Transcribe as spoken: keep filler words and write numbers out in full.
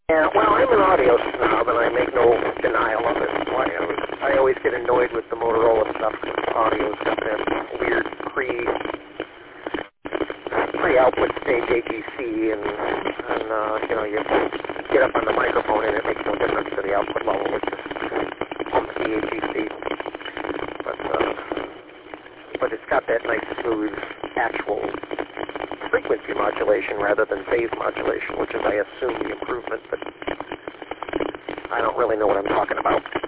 Yeah, well, I'm an audio snob, and I make no denial of it. Why, I, was, I always get annoyed with the Motorola stuff because audio's got that weird pre, pre-output stage A G C, and, and uh, you know, you get up on the microphone, and it makes no difference to the output level. It just pumps the A G C. But, uh, but it's got that nice, smooth, actual frequency modulation rather than phase modulation, which is, I assume, the improvement, but I don't really know what I'm talking about.